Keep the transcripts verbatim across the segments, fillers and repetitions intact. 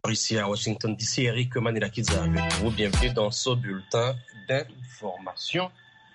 Ici à Washington D C, Eric Manila-Kiza avec vous. Bienvenue dans ce bulletin d'information.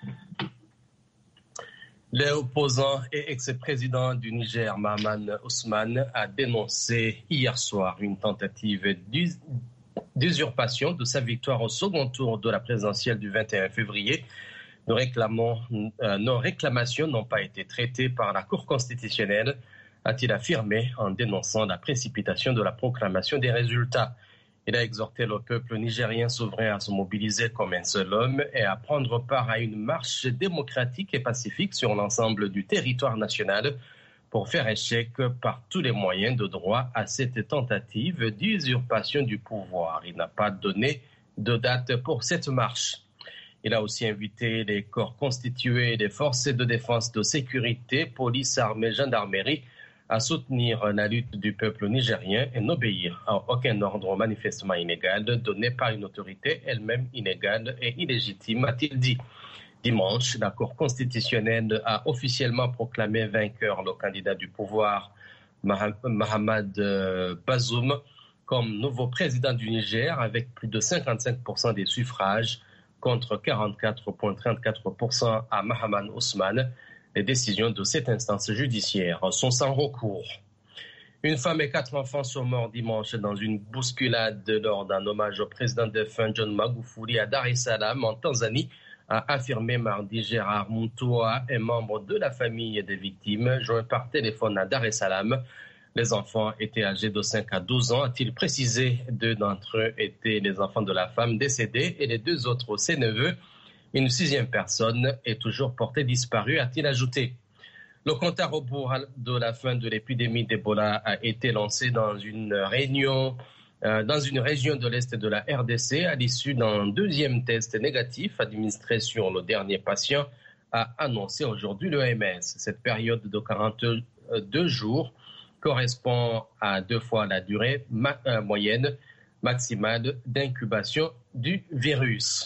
L'opposant et ex-président du Niger, Mahaman Ousmane, a dénoncé hier soir une tentative d'usurpation de sa victoire au second tour de la présidentielle du vingt et un février. Nos, euh, nos réclamations n'ont pas été traitées par la Cour constitutionnelle, a-t-il affirmé en dénonçant la précipitation de la proclamation des résultats. Il a exhorté le peuple nigérien souverain à se mobiliser comme un seul homme et à prendre part à une marche démocratique et pacifique sur l'ensemble du territoire national pour faire échec par tous les moyens de droit à cette tentative d'usurpation du pouvoir. Il n'a pas donné de date pour cette marche. Il a aussi invité les corps constitués des forces de défense de sécurité, police, armée, gendarmerie, à soutenir la lutte du peuple nigérien et n'obéir à aucun ordre manifestement inégal donné par une autorité elle-même inégale et illégitime, a-t-il dit. Dimanche, la Cour constitutionnelle a officiellement proclamé vainqueur le candidat du pouvoir, Mahamad Bazoum, comme nouveau président du Niger avec plus de cinquante-cinq pour cent des suffrages contre quarante-quatre virgule trente-quatre pour cent à Mahaman Ousmane. Les décisions de cette instance judiciaire sont sans recours. Une femme et quatre enfants sont morts dimanche dans une bousculade lors d'un hommage au président défunt John Magufuli à Dar es Salaam en Tanzanie, a affirmé mardi Gérard Moutoua, un membre de la famille des victimes, joint par téléphone à Dar es Salaam. Les enfants étaient âgés de cinq à douze ans, a-t-il précisé. Deux d'entre eux étaient les enfants de la femme décédée et les deux autres ses neveux. Une sixième personne est toujours portée disparue, a-t-il ajouté. Le compte à rebours de la fin de l'épidémie d'Ebola a été lancé dans une réunion, euh, dans une région de l'Est de la R D C à l'issue d'un deuxième test négatif administré sur le dernier patient, a annoncé aujourd'hui l'O M S. Cette période de quarante-deux jours correspond à deux fois la durée ma- euh, moyenne maximale d'incubation du virus.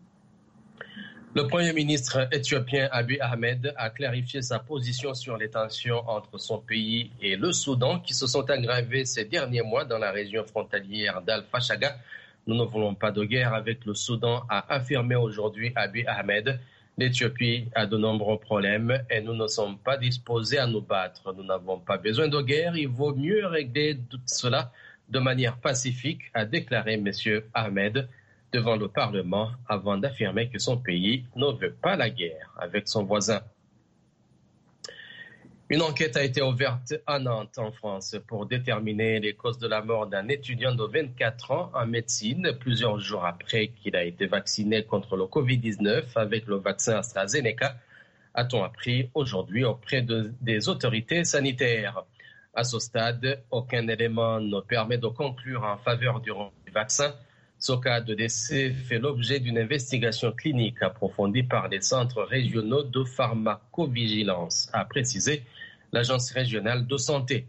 Le Premier ministre éthiopien Abiy Ahmed a clarifié sa position sur les tensions entre son pays et le Soudan qui se sont aggravées ces derniers mois dans la région frontalière d'Al-Fashaga. Nous ne voulons pas de guerre avec le Soudan, a affirmé aujourd'hui Abiy Ahmed. L'Éthiopie a de nombreux problèmes et nous ne sommes pas disposés à nous battre. Nous n'avons pas besoin de guerre, il vaut mieux régler tout cela de manière pacifique, a déclaré M. Ahmed devant le Parlement avant d'affirmer que son pays ne veut pas la guerre avec son voisin. Une enquête a été ouverte à Nantes, en France, pour déterminer les causes de la mort d'un étudiant de vingt-quatre ans en médecine, plusieurs jours après qu'il a été vacciné contre le covid dix-neuf avec le vaccin AstraZeneca, a-t-on appris aujourd'hui auprès de, des autorités sanitaires. À ce stade, aucun élément ne permet de conclure en faveur du vaccin. Ce cas de décès fait l'objet d'une investigation clinique approfondie par les centres régionaux de pharmacovigilance, a précisé l'Agence régionale de santé.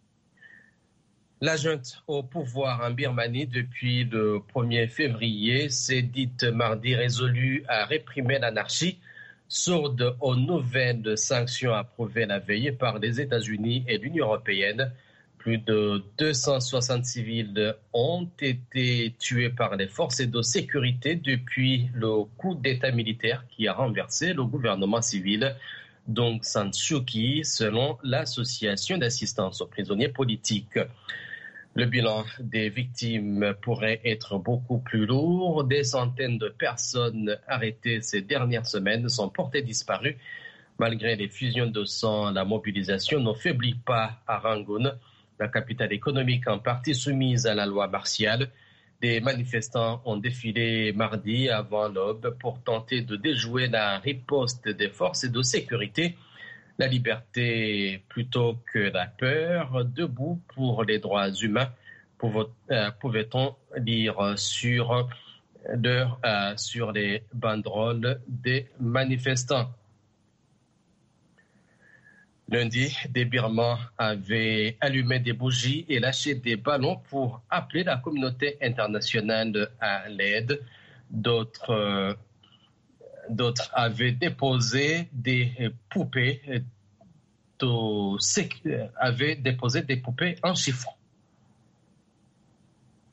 La junte au pouvoir en Birmanie depuis le premier février s'est dite mardi résolue à réprimer l'anarchie, sourde aux nouvelles sanctions approuvées la veille par les États-Unis et l'Union européenne. Plus de deux cent soixante civils ont été tués par les forces de sécurité depuis le coup d'État militaire qui a renversé le gouvernement civil d'Aung San Suu Kyi, selon l'association d'assistance aux prisonniers politiques. Le bilan des victimes pourrait être beaucoup plus lourd. Des centaines de personnes arrêtées ces dernières semaines sont portées disparues. Malgré les fusions de sang, la mobilisation ne faiblit pas à Rangoon, la capitale économique en partie soumise à la loi martiale. Des manifestants ont défilé mardi avant l'aube pour tenter de déjouer la riposte des forces de sécurité. La liberté plutôt que la peur, debout pour les droits humains, pouvait-on lire sur, de, euh, sur les banderoles des manifestants. Lundi, des Birmans avaient allumé des bougies et lâché des ballons pour appeler la communauté internationale à l'aide. D'autres, euh, d'autres avaient déposé des poupées, de, avaient déposé des poupées en chiffon.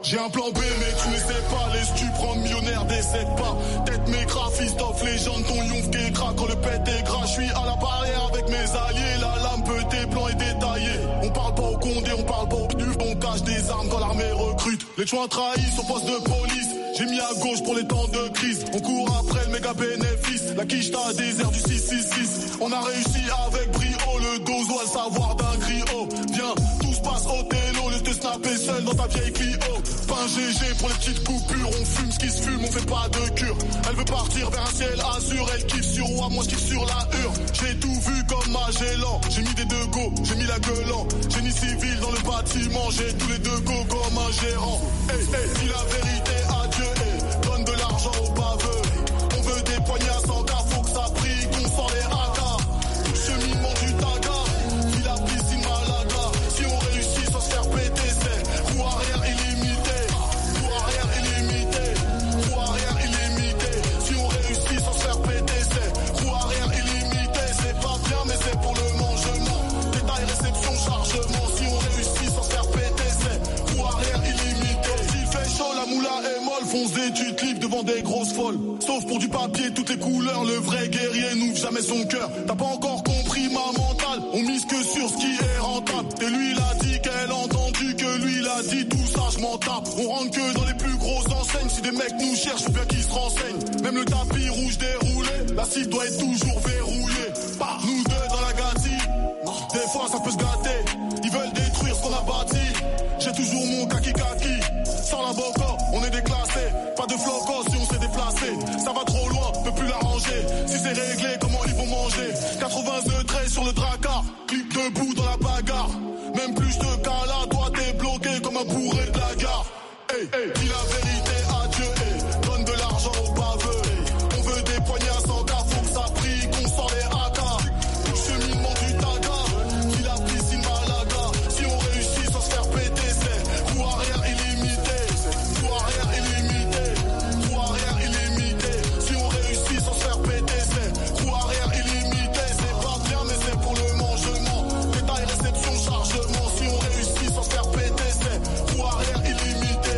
J'ai un plan B mais tu ne sais pas. Les stupres millionnaires décèdent pas. Tête mes graphistes off, légende ton yonf qui craque. Quand le pète est gras, je suis à la barrière avec mes alliés. La lame peut blanc et détaillé. On parle pas au condé, on parle pas au pneu. On cache des armes quand l'armée recrute. Les chouins trahissent au poste de police. J'ai mis à gauche pour les temps de crise. On court après le méga bénéfice. La quiche t'a désert du six six six. On a réussi avec brio. Le dos doit le savoir d'un griot. Viens, tout se passe au télo. Laisse te snapper seul dans ta vieille Clio. Pain G G pour les petites coupures. On fume ce qui se fume, on fait pas de cure. Elle veut partir vers un ciel azur. Elle kiffe sur roi, moi je kiffe sur la hure. J'ai tout vu comme Magellan. J'ai mis des deux go, j'ai mis la gueule en. Génie civil dans le bâtiment. J'ai tous les deux go comme un gérant. Hey, hey, dis la vérité à Dieu. Hey, donne de l'argent aux baveux. On veut des poignées à cent K, faut que ça brille, qu'on sort les A K. Cheminement du taga, puis la piscine Malaga. Si on réussit sans se faire péter, c'est roue arrière illimité. Roue arrière illimité. Roue arrière illimité. Si on réussit sans se faire péter, c'est roue arrière illimité. C'est pas bien, mais c'est pour le mangement. Détail, réception, chargement. Si on réussit sans se faire péter, c'est roue arrière illimité. S'il fait chaud, la moula est molle. Fonce d'études libres devant des grosses folles. Sauf pour du papier, toutes les couleurs. Le vrai guerrier n'ouvre jamais son cœur. T'as pas encore compris ma mentale. On mise que sur ce qui est rentable. Et lui il a dit qu'elle a entendu, que lui il a dit tout ça je m'en tape. On rentre que dans les plus grosses enseignes. Si des mecs nous cherchent, faut bien qu'ils se renseignent. Même le tapis rouge déroulé, la cible doit être toujours verrouillée. Bah, nous deux dans la gâtille. Des fois ça peut se gâter. Ils veulent détruire ce qu'on a bâti. J'ai toujours mon kaki kaki. Sans la boca, on est déclassé. Pas de flocos si on s'est déplacé. Ça va trop loin, peut plus l'arranger. Si c'est réglé, comment ils vont manger? quatre-vingt-deux traits sur le dracard. Clip debout dans la bagarre. Même plus je te cala, toi t'es bloqué comme un bourré de la gare. Hey, hey, dis la vérité à Dieu. Hey, donne de l'argent aux baveux. Hey, on veut des poignées à cent K, faut que ça brille, qu'on sort les A K. Cheminement du taga, puis la piscine Malaga. Si on réussit sans se faire péter, c'est roue arrière illimité. Roue arrière illimité. Roue arrière illimité. Si on réussit sans se faire péter, c'est roue arrière illimité. C'est pas bien, mais c'est pour le mangement. Détail, réception, chargement. Si on réussit sans se faire péter, c'est roue arrière illimité.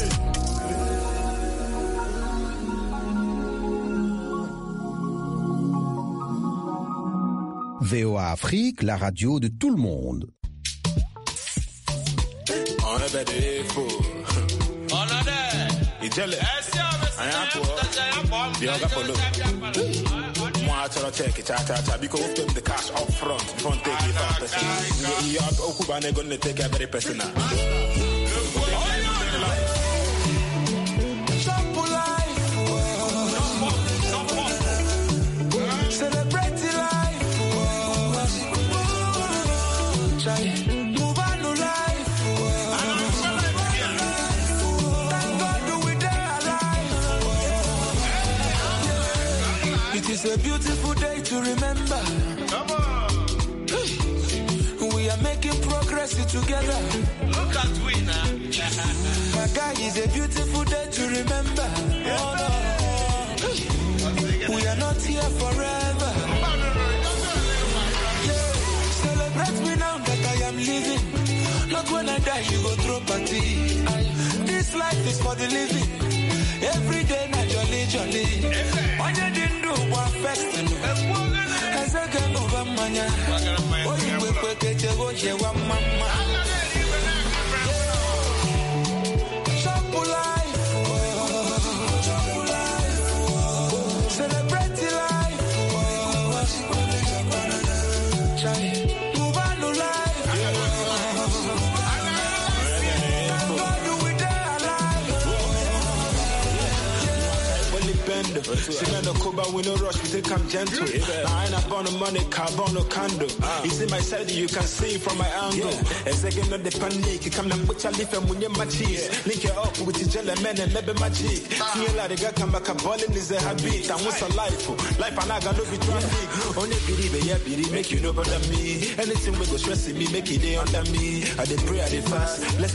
V O A Afrique, la radio de tout le monde. On est des fous. On a des. Il est là. I am poor. The other follow. Moi, I tell check it, cha cha cha. Because we take the cash up front. Don't take it five percent. You are Okubane going to take it very personal. It's a beautiful day to remember. Come on. We are making progress together. Look at we now. My guy, it's a beautiful day to remember. Yeah. Oh, no. We are not here forever. Yeah. Celebrate me now that I am living. Not when I die, you go throw party. This life is for the living. Every day na jolly jolly. Onye dindu wa festival. Ezeke no va manya. Oyi we kweke chego chewa mama. Shop life. Shop life. Celebrate life. Chai. Move on to life. See me no coba, we no rush, we take I'm gentle. Now I ain't born no money, carbon no candle. You see my side, you can see from my angle. A second of the panic, you come and put your lip and when you're my cheese. Link it up with the jelly man and maybe magic. See a lot of guys come back, a ballin' is a habit. I want a life, life and I got no be traffic. Only believe, yeah, believe, make you know about me. Anything we go stressing me, make it day under me. I dey pray, I dey fast. Let's